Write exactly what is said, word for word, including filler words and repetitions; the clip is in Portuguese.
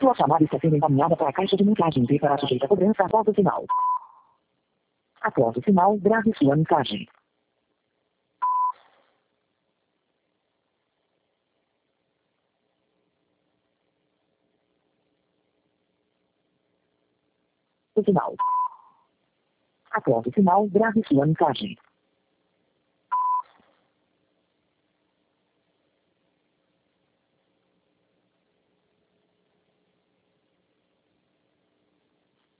Sua chamada está sendo encaminhada para a caixa de mensagem e será sujeita a cobrança após o sinal. Após o sinal, grave sua mensagem. O sinal. Após o sinal, grave sua mensagem.